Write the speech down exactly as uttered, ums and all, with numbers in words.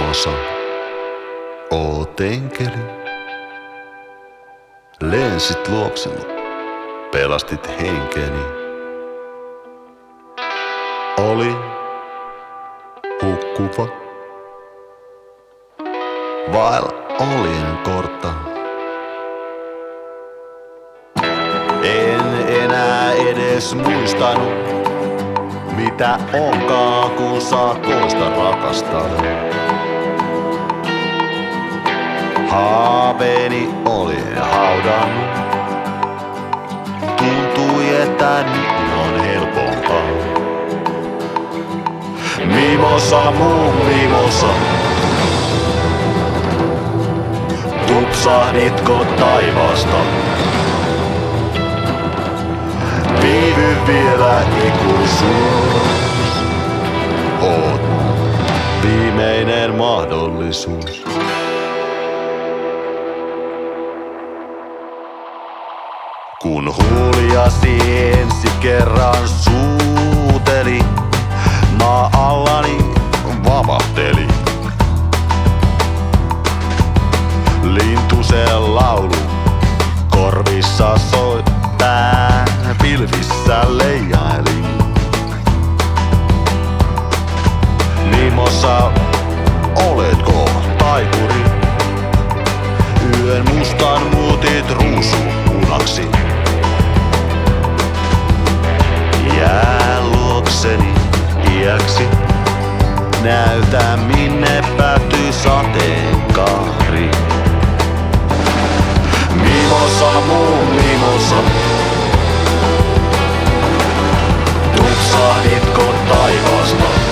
mimosa, oot enkeli. Lensit luokseni, pelastit henkeni. Olin hukkuva, vael olin kortta. En enää edes muistanut, mitä onkaan, kun saa koosta rakastaa. Haaveeni olin haudannut, tuntui, että nyt on helpompaa. Mimosa, mun mimosa, tupsahditko taivaasta? Viivy vielä ikuisuus, oot viimeinen mahdollisuus. Kun huuliasi ensi kerran suuteli, maa allani vavahteli. Lintusen laulu korvissa soi, pää pilvissä leijaili. Mimosa, oletko taikuri? Yön mustan muutit ruusuunaksi. Jää luokseni iäksi, näytä minne päättyy sateenkaari. Mimosa, mun mimosa, tupsahditko taivaasta?